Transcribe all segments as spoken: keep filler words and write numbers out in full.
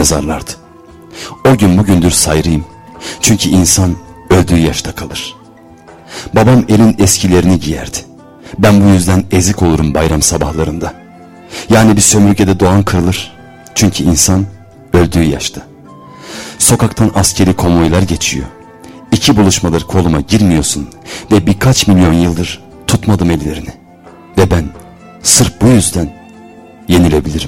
mezarlardı. O gün bugündür sayrıyım. Çünkü insan öldüğü yaşta kalır. Babam elin eskilerini giyerdi. Ben bu yüzden ezik olurum bayram sabahlarında. Yani bir sömürgede doğan kırılır. Çünkü insan öldüğü yaşta. Sokaktan askeri konvoylar geçiyor. İki buluşmadır koluma girmiyorsun ve birkaç milyon yıldır tutmadım ellerini. Ve ben sırf bu yüzden yenilebilirim.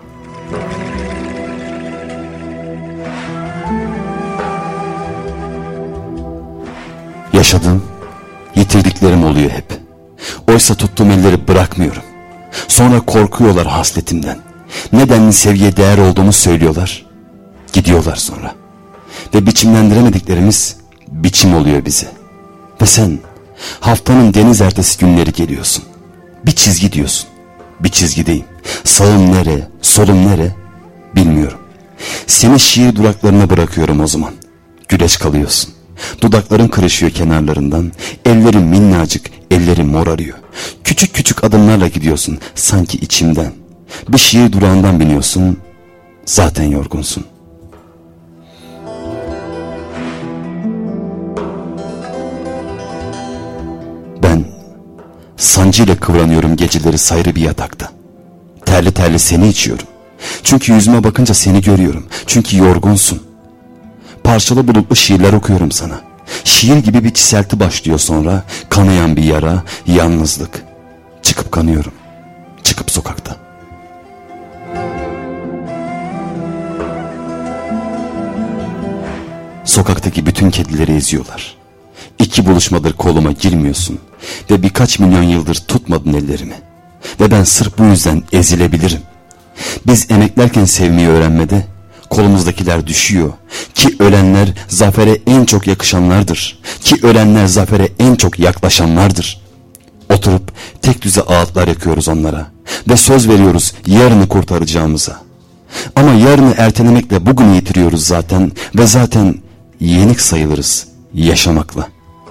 Yaşadığım, yitirdiklerim oluyor hep. Oysa tuttuğum elleri bırakmıyorum. Sonra korkuyorlar hasletimden. Nedenli seviye değer olduğumu söylüyorlar. Gidiyorlar sonra. Ve biçimlendiremediklerimiz biçim oluyor bize. Ve sen haftanın deniz ertesi günleri geliyorsun. Bir çizgi diyorsun. Bir çizgideyim. Sağım nere, solum nere bilmiyorum. Seni şiir duraklarına bırakıyorum o zaman. Güleç kalıyorsun. Dudakların kırışıyor kenarlarından. Ellerin minnacık, ellerin morarıyor. Küçük küçük adımlarla gidiyorsun sanki içimden. Bir şiir durağından biniyorsun. Zaten yorgunsun. Ben sancıyla kıvranıyorum geceleri sayrı bir yatakta. Terli terli seni içiyorum. Çünkü yüzüme bakınca seni görüyorum. Çünkü yorgunsun. Parçalı bulutlu şiirler okuyorum sana. Şiir gibi bir çiselti başlıyor sonra. Kanayan bir yara, yalnızlık. Çıkıp kanıyorum. Çıkıp sokakta. Sokaktaki bütün kedileri eziyorlar. İki buluşmadır koluma girmiyorsun. Ve birkaç milyon yıldır tutmadın ellerimi. Ve ben sırf bu yüzden ezilebilirim. Biz emeklerken sevmeyi öğrenmede kolumuzdakiler düşüyor. Ki ölenler zafere en çok yakışanlardır. Ki ölenler zafere en çok yaklaşanlardır. Oturup tek düze ağıtlar yakıyoruz onlara. Ve söz veriyoruz yarını kurtaracağımıza. Ama yarını ertelemekle bugünü yitiriyoruz zaten. Ve zaten yenik sayılırız yaşamakla.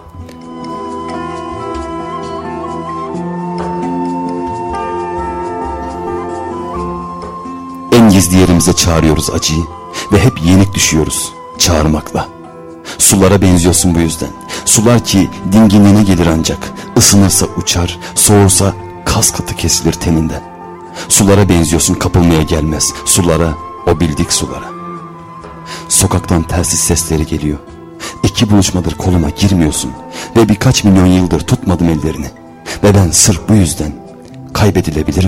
En gizli yerimize çağırıyoruz acıyı ve hep yenik düşüyoruz çağırmakla. Sulara benziyorsun bu yüzden. Sular ki dinginliğine gelir ancak. Isınırsa uçar, soğursa kas katı kesilir teninden. Sulara benziyorsun kapılmaya gelmez. Sulara, o bildik sulara. Sokaktan telsiz sesleri geliyor. İki buluşmadır koluma girmiyorsun ve birkaç milyon yıldır tutmadım ellerini. Ve ben sırf bu yüzden kaybedilebilirim.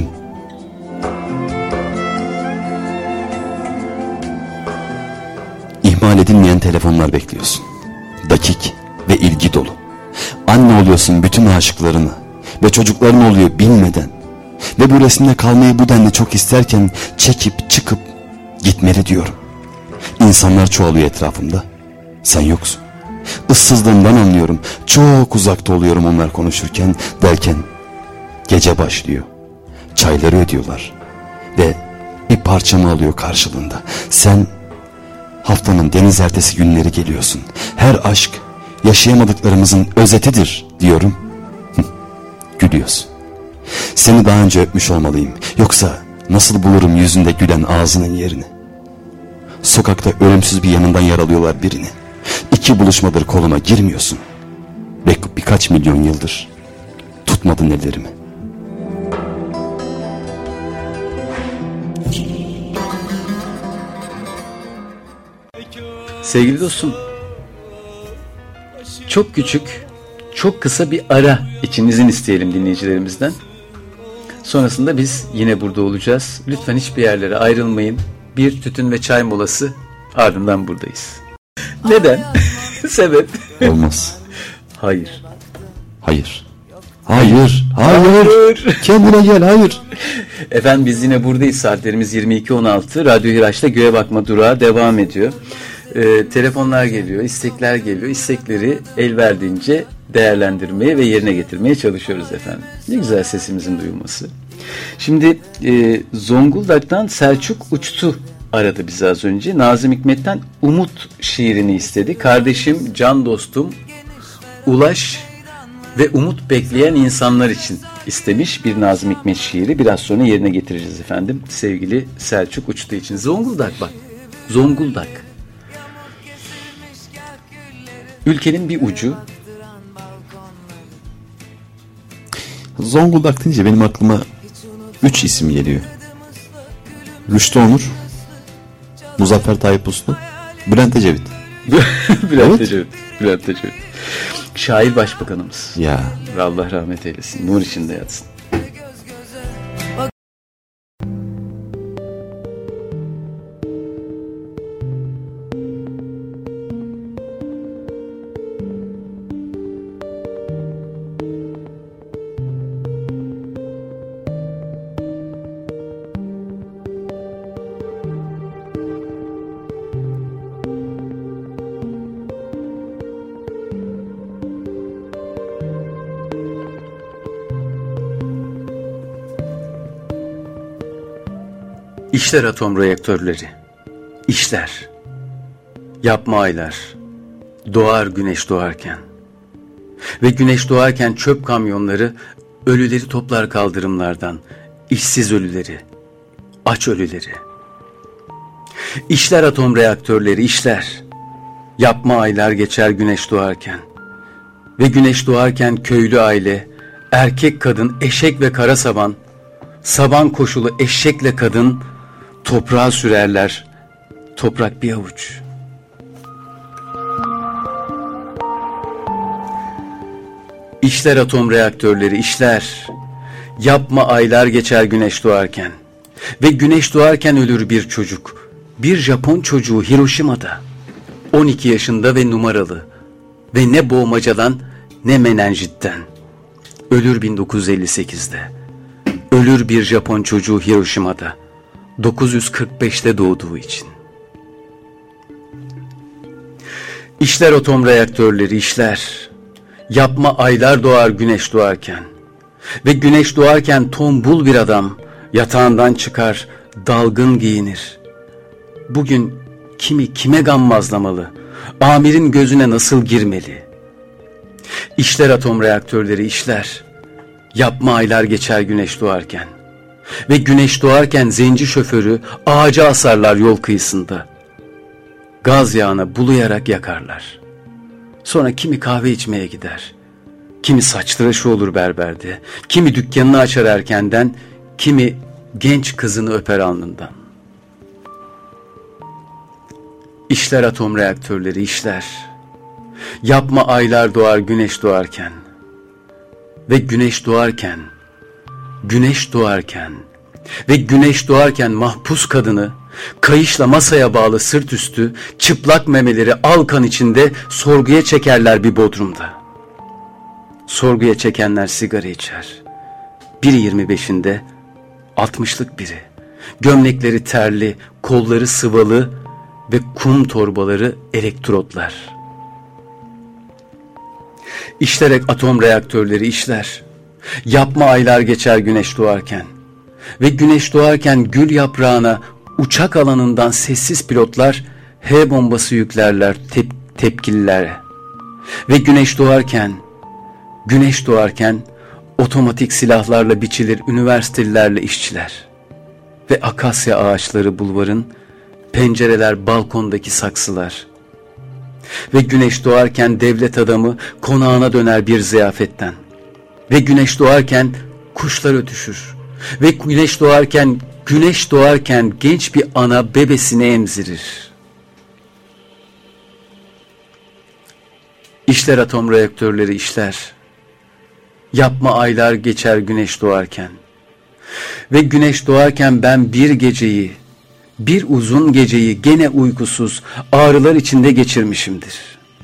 İhmal edilmeyen telefonlar bekliyorsun. Dakik ve ilgi dolu. Anne oluyorsun bütün aşıklarını ve çocukların oluyor bilmeden. Ve bu resimde kalmayı bu denli çok isterken çekip çıkıp gitmeli diyorum. İnsanlar çoğalıyor etrafımda. Sen yoksun. Issızlığımdan anlıyorum. Çok uzakta oluyorum onlar konuşurken derken gece başlıyor. Çayları ödüyorlar. Ve bir parçamı alıyor karşılığında. Sen haftanın deniz ertesi günleri geliyorsun. Her aşk yaşayamadıklarımızın özetidir diyorum. Gülüyorsun. Seni daha önce öpmüş olmalıyım. Yoksa nasıl bulurum yüzünde gülen ağzının yerini? Sokakta ölümsüz bir yanından yaralıyorlar birini. İki buluşmadır koluma girmiyorsun. Ve birkaç milyon yıldır tutmadın ellerimi. Sevgili dostum, çok küçük, çok kısa bir ara için izin isteyelim dinleyicilerimizden. Sonrasında biz yine burada olacağız. Lütfen hiçbir yerlere ayrılmayın. Bir tütün ve çay molası, ardından buradayız. Neden? Sebep? Olmaz. Hayır. Hayır. Hayır. Hayır. Hayır. Kendine gel. Hayır. Efendim biz yine buradayız. Saatlerimiz yirmi iki on altı. Radyo Hiraç'ta Göğe Bakma durağı devam ediyor. Ee, telefonlar geliyor, istekler geliyor. İstekleri el verdiğince değerlendirmeye ve yerine getirmeye çalışıyoruz efendim. Ne güzel sesimizin duyulması. Şimdi e, Zonguldak'tan Selçuk Uçtu aradı bizi az önce. Nazım Hikmet'ten Umut şiirini istedi. Kardeşim, can dostum, ulaş ve umut bekleyen insanlar için istemiş bir Nazım Hikmet şiiri. Biraz sonra yerine getireceğiz efendim. Sevgili Selçuk Uçtu için. Zonguldak bak. Zonguldak. Ülkenin bir ucu. Zonguldak deyince benim aklıma üç isim geliyor. Rüştü Onur, Muzaffer Tayyip Uslu, Bülent Ecevit. Bülent Evet. Ecevit. Bülent Ecevit. Şair başbakanımız. Ya. Allah rahmet eylesin. Nur içinde yatsın. İşler atom reaktörleri, işler, yapma aylar, doğar güneş doğarken ve güneş doğarken çöp kamyonları ölüleri toplar kaldırımlardan, işsiz ölüleri, aç ölüleri. İşler atom reaktörleri, işler, yapma aylar geçer güneş doğarken ve güneş doğarken köylü aile, erkek kadın, eşek ve kara saban, saban koşulu eşekle kadın, toprağa sürerler, toprak bir avuç. İşler atom reaktörleri, işler. Yapma aylar geçer güneş doğarken. Ve güneş doğarken ölür bir çocuk. Bir Japon çocuğu Hiroşima'da. on iki yaşında ve numaralı. Ve ne boğmacadan ne menenjitten. Ölür bin dokuz yüz elli sekizde. Ölür bir Japon çocuğu Hiroşima'da. dokuz yüz kırk beşte doğduğu için. İşler atom reaktörleri, işler. Yapma aylar doğar güneş doğarken. Ve güneş doğarken tombul bir adam yatağından çıkar, dalgın giyinir. Bugün kimi kime gammazlamalı, amirin gözüne nasıl girmeli? İşler atom reaktörleri, işler. Yapma aylar geçer güneş doğarken. Ve güneş doğarken zenci şoförü ağaca asarlar yol kıyısında. Gaz yağına bulayarak yakarlar. Sonra kimi kahve içmeye gider. Kimi saç tıraşı olur berberde. Kimi dükkanını açar erkenden. Kimi genç kızını öper alnından. İşler atom reaktörleri, işler. Yapma aylar doğar güneş doğarken. Ve güneş doğarken, güneş doğarken ve güneş doğarken mahpus kadını kayışla masaya bağlı sırt üstü, çıplak memeleri al kan içinde sorguya çekerler bir bodrumda. Sorguya çekenler sigara içer. Biri yirmi beşinde, altmışlık biri. Gömlekleri terli, kolları sıvalı ve kum torbaları elektrotlar. İşlerek atom reaktörleri, işler. Yapma aylar geçer güneş doğarken. Ve güneş doğarken gül yaprağına uçak alanından sessiz pilotlar H bombası yüklerler tep tepkililere. Ve güneş doğarken, güneş doğarken otomatik silahlarla biçilir üniversitelilerle işçiler. Ve akasya ağaçları bulvarın, pencereler balkondaki saksılar. Ve güneş doğarken devlet adamı konağına döner bir ziyafetten. Ve güneş doğarken kuşlar ötüşür. Ve güneş doğarken, güneş doğarken genç bir ana bebesini emzirir. İşler atom reaktörleri, işler. Yapma aylar geçer güneş doğarken. Ve güneş doğarken ben bir geceyi, bir uzun geceyi gene uykusuz, ağrılar içinde geçirmişimdir.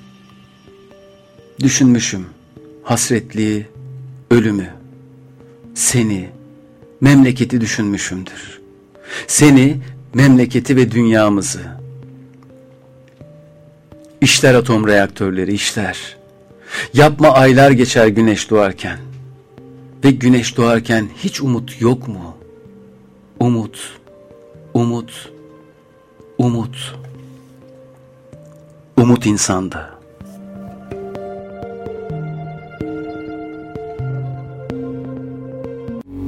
Düşünmüşüm hasretliği, ölümü, seni, memleketi düşünmüşümdür. Seni, memleketi ve dünyamızı. İşler atom reaktörleri, işler. Yapma aylar geçer güneş doğarken. Ve güneş doğarken hiç umut yok mu? Umut, umut, umut. Umut insanda.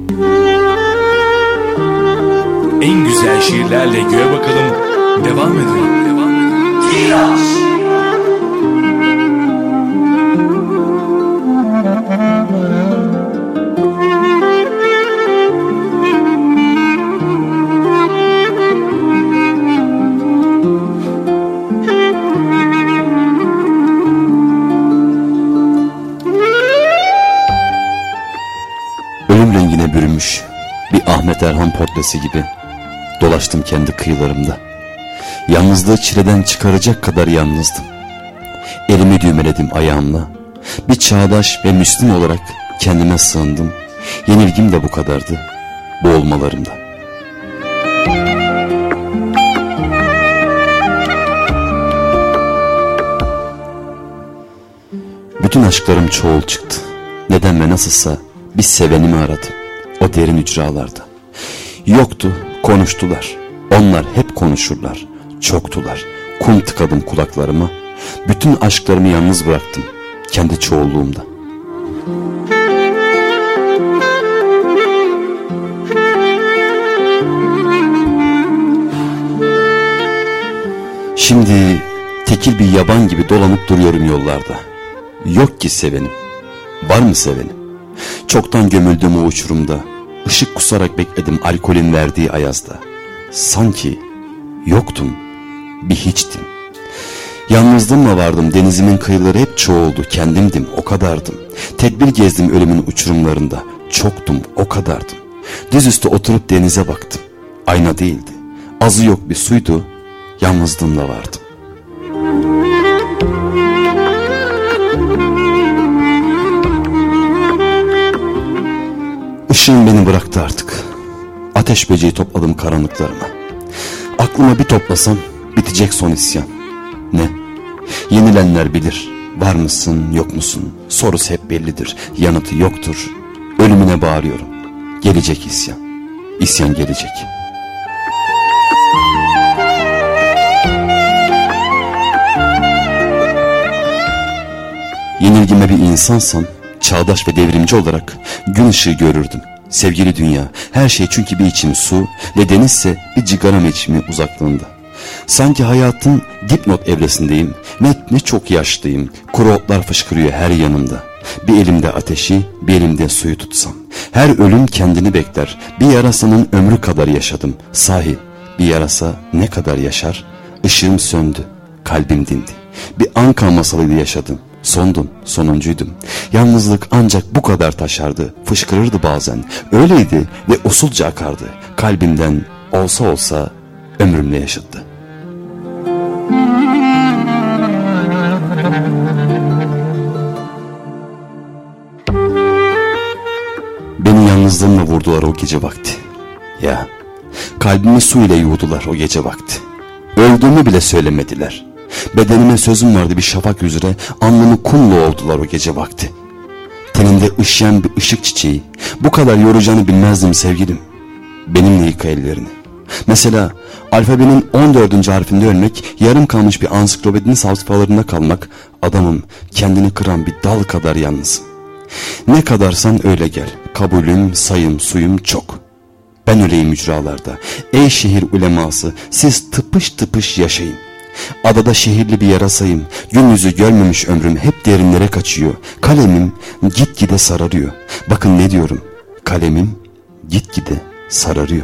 En güzel şiirlerle göğe bakalım devam ediyor. Derhan portresi gibi dolaştım kendi kıyılarımda. Yalnızlığı çileden çıkaracak kadar yalnızdım. Elimi düğmeledim ayağımla. Bir çağdaş ve Müslüm olarak kendime sığındım. Yenilgim de bu kadardı, boğulmalarımda. Bütün aşklarım çoğul çıktı. Neden ve nasılsa bir sevenimi aradım o derin ücralarda. Yoktu, konuştular. Onlar hep konuşurlar. Çoktular. Kum tıkadım kulaklarıma. Bütün aşklarımı yalnız bıraktım kendi çoğulluğumda. Şimdi tekil bir yaban gibi dolanıp duruyorum yollarda. Yok ki sevenim. Var mı sevenim? Çoktan gömüldüm o uçurumda. Işık kusarak bekledim alkolün verdiği ayazda. Sanki yoktum, bir hiçtim. Yalnızlığımla vardım, denizimin kıyıları hep çoğuldu. Kendimdim, o kadardım. Tedbir gezdim ölümün uçurumlarında. Çoktum, o kadardım. Dizüstü oturup denize baktım. Ayna değildi, azı yok bir suydu. Yalnızlığımla vardım. Işığım beni bıraktı artık. Ateş böceği topladım karanlıklarıma. Aklıma bir toplasam bitecek son isyan. Ne? Yenilenler bilir. Var mısın, yok musun? Sorusu hep bellidir. Yanıtı yoktur. Ölümüne bağırıyorum. Gelecek isyan. İsyan gelecek. Yenilgime bir insansam, çağdaş ve devrimci olarak gün ışığı görürdüm. Sevgili dünya, her şey çünkü bir içim su ve denizse bir cigara meçimi uzaklığında. Sanki hayatın dipnot evresindeyim ve ne çok yaşlıyım. Kuru otlar fışkırıyor her yanımda. Bir elimde ateşi, bir elimde suyu tutsam. Her ölüm kendini bekler. Bir yarasanın ömrü kadar yaşadım. Sahi bir yarasa ne kadar yaşar? Işığım söndü, kalbim dindi. Bir Anka masalıydı yaşadım. Sondum, sonuncuydum. Yalnızlık ancak bu kadar taşardı. Fışkırırdı bazen. Öyleydi ve usulca akardı. Kalbimden olsa olsa ömrümle yaşattı. Beni yalnızlığımla vurdular o gece vakti. Ya, kalbimi su ile yuğdular o gece vakti. Öldüğümü bile söylemediler. Bedenime sözüm vardı bir şafak üzere, alnımı kumla oldular o gece vakti. Teninde ışıyan bir ışık çiçeği, bu kadar yoracağını bilmezdim sevgilim. Benimle yıka ellerini. Mesela alfabenin on dördüncü harfinde ölmek, yarım kalmış bir ansiklopedinin sayfalarında kalmak, adamım kendini kıran bir dal kadar yalnızım. Ne kadarsan öyle gel, kabulüm, sayım, suyum çok. Ben öleyim ücralarda, ey şehir uleması, siz tıpış tıpış yaşayın. Adada şehirli bir yarasayım, gün yüzü görmemiş ömrüm hep derinlere kaçıyor. Kalemim gitgide sararıyor. Bakın ne diyorum, kalemim gitgide sararıyor.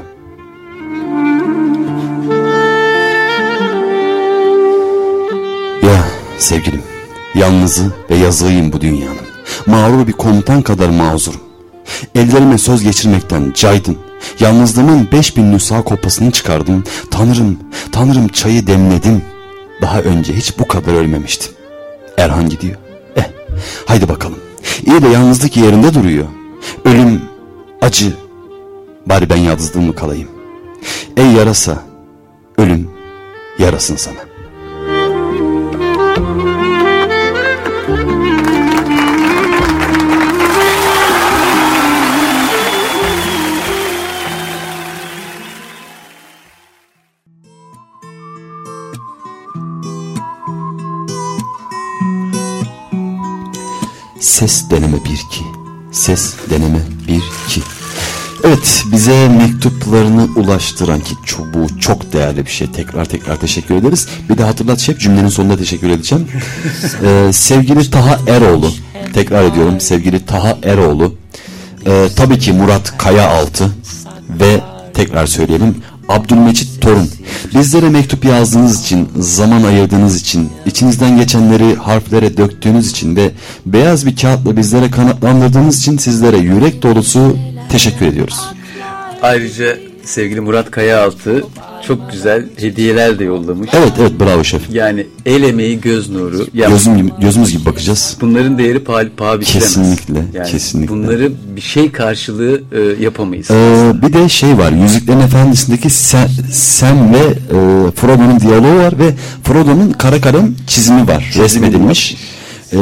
Ya sevgilim, yalnızı ve yazığıyım bu dünyanın. Mağrur bir komutan kadar mazurum. Ellerime söz geçirmekten caydım. Yalnızlığımın beş bin nüsa kopasını çıkardım. Tanrım, Tanrım çayı demledim. Daha önce hiç bu kadar ölmemiştim. Erhan gidiyor. Eh, haydi bakalım. İyi de yalnızlık yerinde duruyor. Ölüm, acı. Bari ben yalnızlığımla kalayım. Ey yarasa, ölüm yarasın sana. Ses deneme bir iki. Ses deneme bir iki. Evet, bize mektuplarını ulaştıran ki bu çok değerli bir şey. Tekrar tekrar teşekkür ederiz. Bir de hatırlat şef, cümlenin sonunda teşekkür edeceğim. ee, sevgili Taha Eroğlu. Tekrar ediyorum, sevgili Taha Eroğlu. Ee, tabii ki Murat Kayaaltı ve tekrar söyleyelim, Abdülmecit Torun. Bizlere mektup yazdığınız için, zaman ayırdığınız için, içinizden geçenleri harflere döktüğünüz için ve beyaz bir kağıtla bizlere kanatlandırdığınız için sizlere yürek dolusu teşekkür ediyoruz. Ayrıca sevgili Murat Kayaaltı çok güzel hediyeler de yollamış. Evet evet, bravo şef. Yani el emeği göz nuru. Gözüm gibi, gözümüz gibi bakacağız. Bunların değeri paha, paha biçilemez. Kesinlikle, yani kesinlikle. Bunları bir şey karşılığı e, yapamayız. Ee, bir de şey var, Yüzüklerin Efendisi'ndeki Sam, Sam ve e, Frodo'nun diyaloğu var ve Frodo'nun kara kalem çizimi var, resmedilmiş. Ee,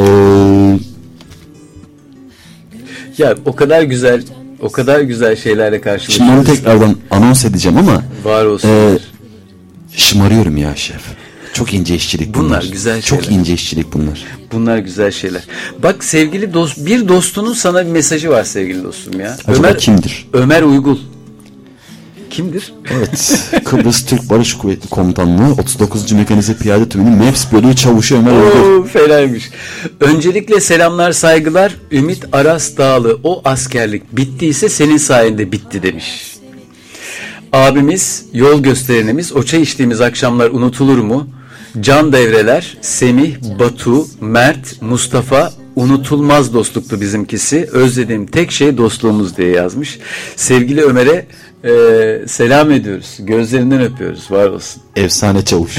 ya o kadar güzel, o kadar güzel şeylerle karşılaşıyoruz. Şimdi onu tekrardan anons edeceğim ama var olsun. E, şımarıyorum ya şef. Çok ince işçilik bunlar. Bunlar güzel şeyler. Çok ince işçilik bunlar. Bunlar güzel şeyler. Bak sevgili dost, bir dostunun sana bir mesajı var sevgili dostum ya. Acaba Ömer kimdir? Ömer Uygul. Kimdir? Evet. Kıbrıs Türk Barış Kuvvetli Komutanlığı otuz dokuzuncu Mekanize Piyade Tümünün MEPS Bölüğü Çavuşu Ömer Uygul. Oo, fenaymış. Öncelikle selamlar, saygılar. Ümit Aras Dağlı. O askerlik bittiyse senin sayende bitti demiş. Abimiz, yol gösterenimiz, o çay içtiğimiz akşamlar unutulur mu? Can Devreler, Semih, Batu, Mert, Mustafa, unutulmaz dostluktu bizimkisi. Özlediğim tek şey dostluğumuz diye yazmış. Sevgili Ömer'e e, selam ediyoruz. Gözlerinden öpüyoruz. Var olsun. Efsane çavuş.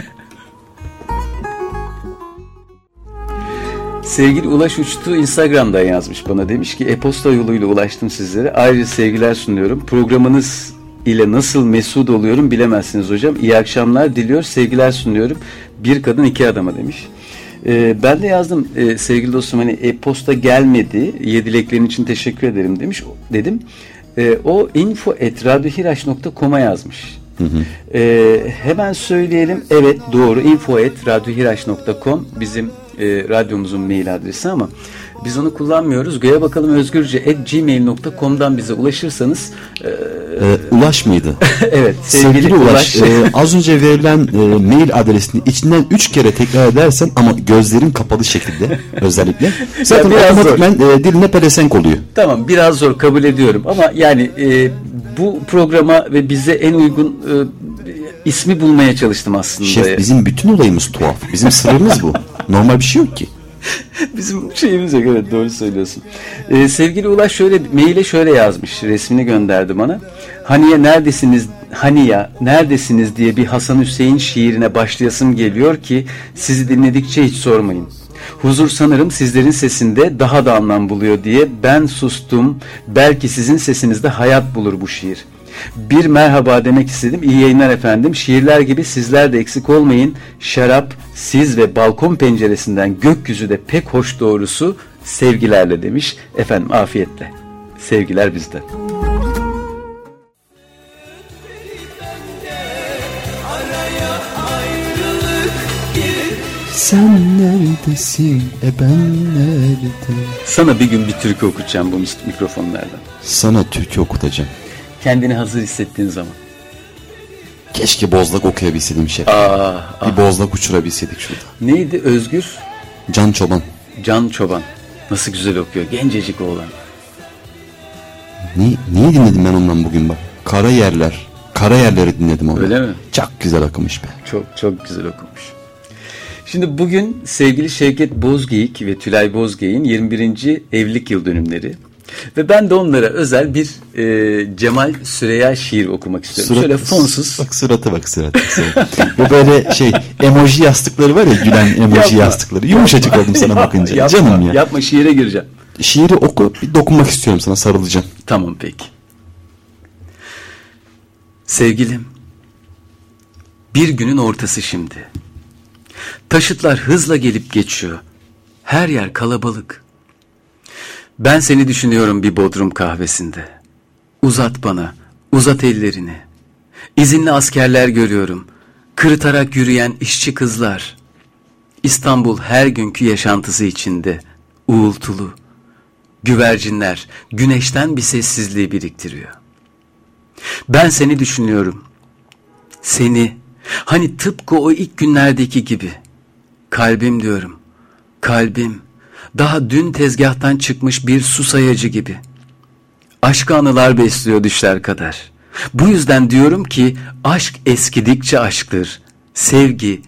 Sevgili Ulaş Uçtu Instagram'dan yazmış bana. Demiş ki e-posta yoluyla ulaştım sizlere. Ayrıca sevgiler sunuyorum. Programınız ile nasıl mesut oluyorum bilemezsiniz hocam. İyi akşamlar diliyor. Sevgiler sunuyorum. Bir kadın iki adama demiş. Ee, ben de yazdım e, sevgili dostum, hani e-posta gelmedi. İyi dileklerin için teşekkür ederim demiş. Dedim. E, o info at radyohiraş nokta com'a yazmış. Hı hı. E, hemen söyleyelim. Evet doğru. info at radyohiraş nokta com bizim e, radyomuzun mail adresi ama biz onu kullanmıyoruz. Göğe bakalım özgürce at gmail nokta com'dan bize ulaşırsanız e, ee, Ulaş mıydı? evet sevgili, sevgili Ulaş, Ulaş. e, az önce verilen e, mail adresini içinden üç kere tekrar edersen ama gözlerin kapalı şekilde özellikle zaten otomatikman e, diline pelesenk oluyor. Tamam, biraz zor kabul ediyorum ama yani e, bu programa ve bize en uygun e, ismi bulmaya çalıştım aslında. Şef, bizim bütün olayımız tuhaf. Bizim sırrımız bu. Normal bir şey yok ki. Bizim şeyimiz yok, evet doğru söylüyorsun. Ee, sevgili Ulaş şöyle maile şöyle yazmış, resmini gönderdi bana. Haniye neredesiniz, Haniye neredesiniz diye bir Hasan Hüseyin şiirine başlayasım geliyor ki sizi dinledikçe hiç sormayın. Huzur sanırım sizlerin sesinde daha da anlam buluyor diye ben sustum. Belki sizin sesinizde hayat bulur bu şiir. Bir merhaba demek istedim. İyi yayınlar efendim. Şiirler gibi sizler de eksik olmayın. Şarap, siz ve balkon penceresinden gökyüzü de pek hoş doğrusu, sevgilerle demiş. Efendim afiyetle. Sevgiler bizden. Sen neredesin, e ben nerede? Sana bir gün bir türkü okutacağım bu mikrofonlardan. Sana türkü okutacağım. Kendini hazır hissettiğin zaman. Keşke bozlak okuyabilseydim şef. Aa, bir ah. bozlak uçurabilseydik şurada. Neydi? Özgür? Can Çoban. Can Çoban. Nasıl güzel okuyor. Gencecik oğlan. Ni, niye dinledim ben ondan bugün bak. Kara Yerler. Kara Yerleri dinledim onu. Öyle mi? Çok güzel okumuş be. Çok çok güzel okumuş. Şimdi bugün sevgili Şevket Bozgeyik ve Tülay Bozgeyik'in yirmi birinci evlilik yıl dönümleri. Ve ben de onlara özel bir e, Cemal Süreyya şiir okumak istiyorum. Surat, Şöyle fonsuz. Bak surata bak surata. Bu böyle şey emoji yastıkları var ya, gülen emoji yapma, yastıkları. Yumuşacık oldum sana yapma, bakınca. Yapma, Canım ya. Yapma, şiire gireceğim. Şiiri oku, bir dokunmak istiyorum sana, sarılacağım. Tamam peki. Sevgilim, bir günün ortası şimdi. Taşıtlar hızla gelip geçiyor. Her yer kalabalık. Ben seni düşünüyorum bir bodrum kahvesinde. Uzat bana, uzat ellerini. İzinli askerler görüyorum. Kırıtarak yürüyen işçi kızlar. İstanbul her günkü yaşantısı içinde. Uğultulu. Güvercinler güneşten bir sessizliği biriktiriyor. Ben seni düşünüyorum. Seni, hani tıpkı o ilk günlerdeki gibi. Kalbim diyorum, kalbim. Daha dün tezgahtan çıkmış bir su sayacı gibi. Aşkı anılar besliyor düşler kadar. Bu yüzden diyorum ki aşk eskidikçe aşktır. Sevgi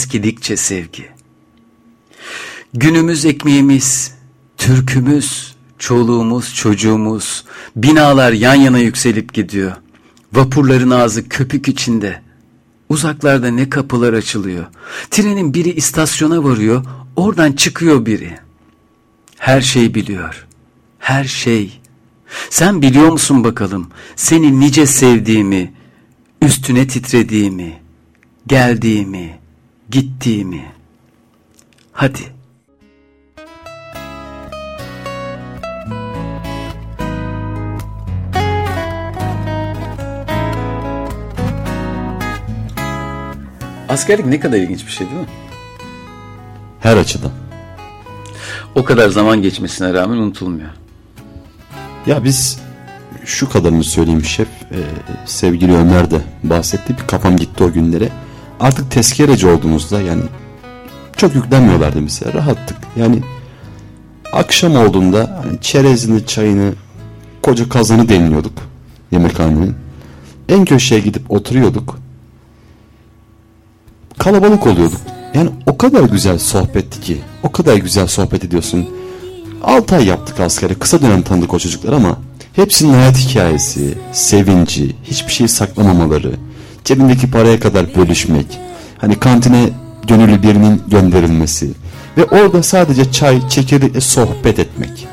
eskidikçe sevgi. Günümüz ekmeğimiz, türkümüz, Çoluğumuz, çocuğumuz, binalar yan yana yükselip gidiyor. Vapurların ağzı köpük içinde. Uzaklarda ne kapılar açılıyor. Trenin biri istasyona varıyor, oradan çıkıyor biri. Her şey biliyor. Her şey. Sen biliyor musun bakalım seni nice sevdiğimi, üstüne titrediğimi, geldiğimi, gittiğimi. Hadi. Askerlik ne kadar ilginç bir şey değil mi? Her açıdan. O kadar zaman geçmesine rağmen unutulmuyor. Ya biz şu kadarını söyleyeyim şef, e, sevgili Ömer de bahsetti, bir kafam gitti o günlere. Artık tezkereci olduğumuzda yani çok yüklenmiyorlardı bize, rahattık. Yani akşam olduğunda hani çerezini, çayını, koca kazanı demliyorduk yemekhanenin. En köşeye gidip oturuyorduk. Kalabalık oluyorduk. Yani o kadar güzel sohbetti ki, o kadar güzel sohbet ediyorsun. altı ay yaptık askeri, kısa dönem tanıdık o çocuklar ama hepsinin hayat hikayesi, sevinci, hiçbir şey saklamamaları, cebindeki paraya kadar bölüşmek, hani kantine gönüllü birinin gönderilmesi ve orada sadece çay, çekirdekle sohbet etmek.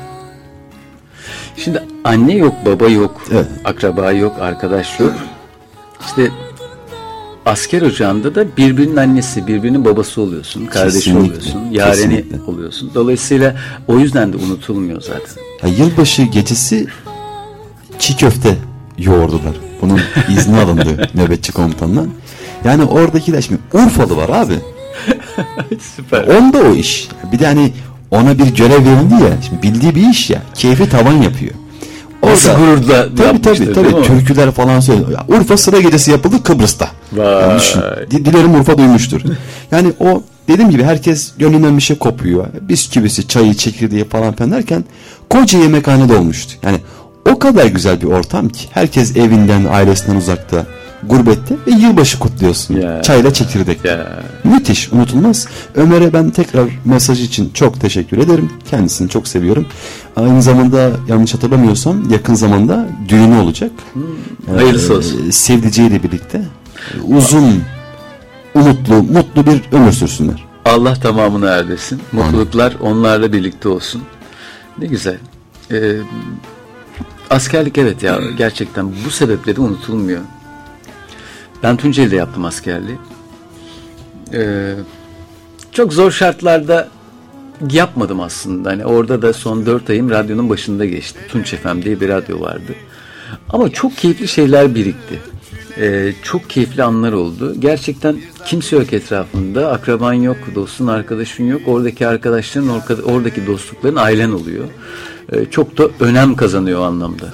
Şimdi anne yok, baba yok, evet. akraba yok, arkadaş yok. İşte asker ocağında da birbirinin annesi, birbirinin babası oluyorsun, kardeşi Kesinlikle. oluyorsun, yareni Kesinlikle. oluyorsun. Dolayısıyla o yüzden de unutulmuyor zaten. Ya yılbaşı gecesi çiğ köfte yoğurdular. Bunun izni alındı nöbetçi komutandan. Yani oradakiler şimdi Urfalı var abi. Süper. Onda o iş. Bir de hani ona bir görev verildi ya. Şimdi bildiği bir iş ya. Keyfi tavan yapıyor. Nasıl gururla tabii tabii tabii türküler falan söylüyor. Ya, Urfa sıra gecesi yapıldı Kıbrıs'ta. Yani düşün, dilerim Urfa duymuştur. Yani o dediğim gibi herkes gönlünden bir şey kopuyor. Bisküvisi, çayı, çekirdeği falan filan derken koca yemekhanede olmuştu. Yani o kadar güzel bir ortam ki herkes evinden, ailesinden uzakta, gurbette ve yılbaşı kutluyorsun. Ya. Çayla çekirdek. Ya. Müthiş, unutulmaz. Ömer'e ben tekrar mesaj için çok teşekkür ederim. Kendisini çok seviyorum. Aynı zamanda yanlış hatırlamıyorsam yakın zamanda düğünü olacak. Hmm. Hayırlısı ee, olsun. Sevdiceğiyle birlikte uzun, umutlu, mutlu bir ömür sürsünler. Allah tamamını erdirsin. Mutluluklar onlarla birlikte olsun. Ne güzel. Ee, askerlik evet ya gerçekten bu sebeple de unutulmuyor. Ben Tunceli'de yaptım askerliği. Ee, çok zor şartlarda yapmadım aslında. Hani orada da son dört ayım radyonun başında geçti. Tunç F M diye bir radyo vardı. Ama çok keyifli şeyler birikti. Ee, çok keyifli anlar oldu. Gerçekten kimse yok etrafında. Akraban yok, dostun, arkadaşın yok. Oradaki arkadaşların, oradaki dostlukların ailen oluyor. Ee, çok da önem kazanıyor o anlamda.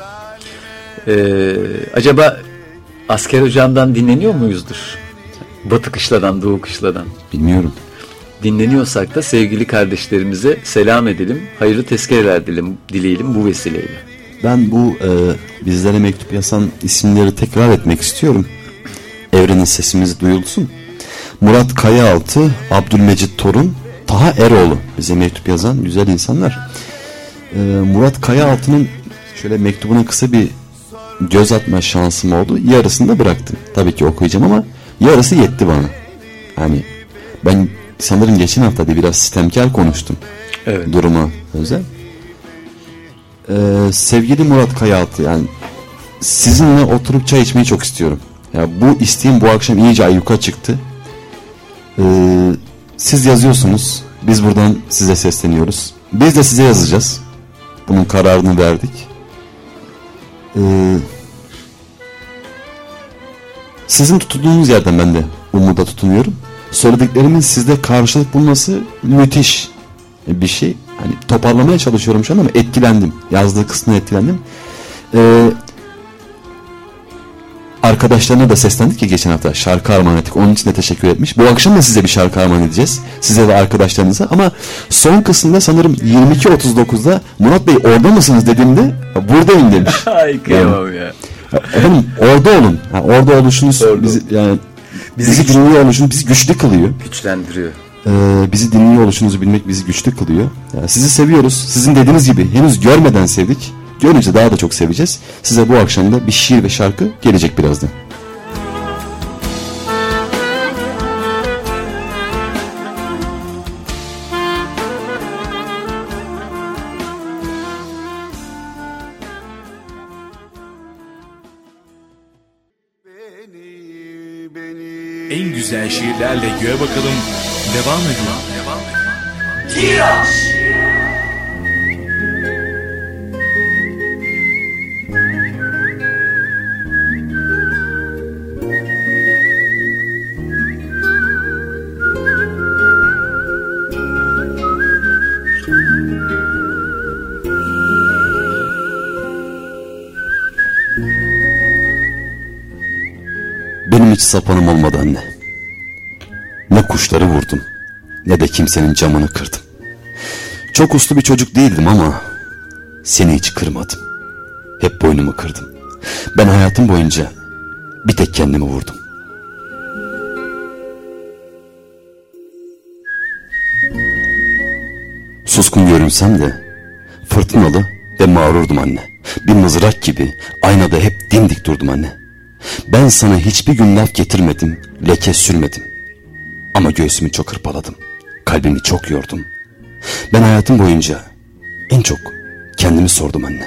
Ee, acaba asker ocağından dinleniyor muyuzdur? Batı kışladan, doğu kışladan. Bilmiyorum. Dinleniyorsak da sevgili kardeşlerimize selam edelim. Hayırlı tezkereler dileyelim, dileyelim bu vesileyle. Ben bu e, bizlere mektup yazan isimleri tekrar etmek istiyorum. Evrenin sesimiz duyulsun. Murat Kayaaltı, Abdülmecit Torun, Taha Eroğlu bize mektup yazan güzel insanlar. E, Murat Kayaaltı'nın şöyle mektubuna kısa bir göz atma şansım oldu. Yarısını da bıraktım. Tabii ki okuyacağım ama yarısı yetti bana. Hani ben sanırım geçen hafta da biraz sistemkar konuştum. Evet. Duruma özel. Ee, sevgili Murat Kayaaltı, yani sizinle oturup çay içmeyi çok istiyorum. Ya bu isteğim bu akşam iyice ayyuka çıktı. Ee, siz yazıyorsunuz. Biz buradan size sesleniyoruz. Biz de size yazacağız. Bunun kararını verdik. Ee, sizin tutunduğunuz yerden ben de umuda tutunuyorum. Söylediklerimin sizde karşılık bulması müthiş bir şey. Hani toparlamaya çalışıyorum şu an ama etkilendim. Yazdığı kısmına etkilendim. Ee, arkadaşlarına da seslendik ki geçen hafta şarkı armağan ettik. Onun için de teşekkür etmiş. Bu akşam da size bir şarkı armağan edeceğiz. Size ve arkadaşlarınıza. Ama son kısımda sanırım yirmi iki otuz dokuzda Murat Bey orada mısınız dediğimde buradayım demiş. Ay kıyamam yani, ya. Efendim orada olun. Yani orada oluşunuz bizi, yani bizi, bizi dinliyor oluşunuz bizi güçlü kılıyor. Güçlendiriyor. e, bizi dinliyor oluşunuzu bilmek bizi güçlü kılıyor. Ya, sizi seviyoruz. Sizin dediğiniz gibi henüz görmeden sevdik. Görünce daha da çok seveceğiz. Size bu akşam da bir şiir ve şarkı gelecek birazdan. En güzel şiirlerle göğe bakalım devam ediyor. Devam ediyor. Tiraş. Benim hiç sapanım olmadı anne. Ne kuşları vurdum, ne de kimsenin camını kırdım. Çok uslu bir çocuk değildim ama seni hiç kırmadım. Hep boynumu kırdım. Ben hayatım boyunca bir tek kendimi vurdum. Suskun görünsem de fırtınalı ve mağrurdum anne. Bir mızrak gibi aynada hep dimdik durdum anne. Ben sana hiçbir gün laf getirmedim, leke sürmedim. Ama göğsümü çok hırpaladım, kalbimi çok yordum. Ben hayatım boyunca en çok kendimi sordum anne.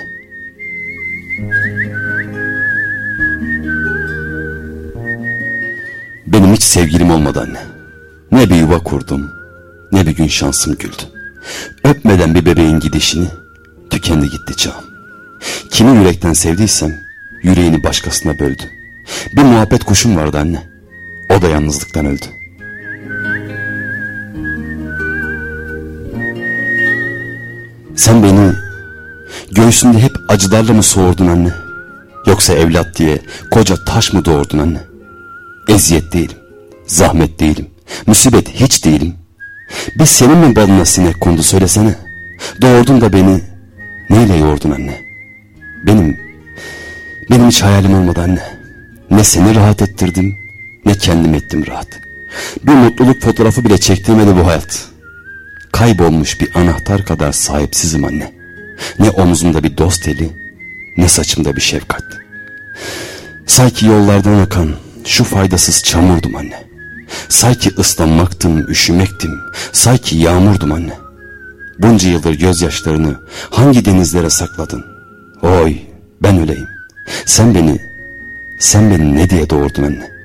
Benim hiç sevgilim olmadı anne. Ne bir yuva kurdum, ne bir gün şansım güldü. Öpmeden bir bebeğin gidişini tükendi gitti çağım. Kimi yürekten sevdiysem yüreğini başkasına böldü. Bir muhabbet kuşum vardı anne. O da yalnızlıktan öldü. Sen beni göğsünde hep acılarla mı soğurdun anne? Yoksa evlat diye koca taş mı doğurdun anne? Eziyet değilim, zahmet değilim, musibet hiç değilim. Biz senin mi balına sinek kondu söylesene. Doğurdun da beni neyle yoğurdun anne? Benim, benim hiç hayalim olmadı anne. Ne seni rahat ettirdim, ne kendim ettim rahat. Bir mutluluk fotoğrafı bile çektirmedi bu hayat. Kaybolmuş bir anahtar kadar sahipsizim anne. Ne omzumda bir dost eli, ne saçımda bir şefkat. Sanki yollardan akan şu faydasız çamurdum anne. Sanki ıslanmaktım, üşümektim. Sanki yağmurdum anne. Bunca yıldır gözyaşlarını hangi denizlere sakladın? Oy, ben öleyim. Sen beni, sen beni ne diye doğurdun anne?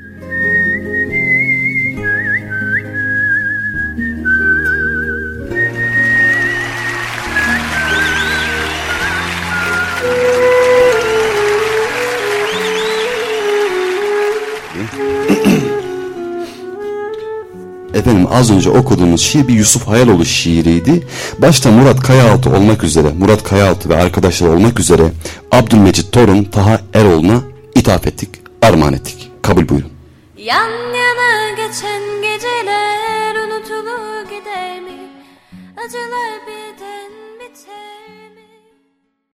Efendim az önce okuduğumuz şiir bir Yusuf Hayaloğlu şiiriydi. Başta Murat Kayaaltı olmak üzere, Murat Kayaaltı ve arkadaşları olmak üzere Abdülmecit Torun, Taha Eroğlu'na ithaf ettik, armağan ettik. Kabul buyurun. Yan yana geçen geceler unutulur gider mi? Acılar bir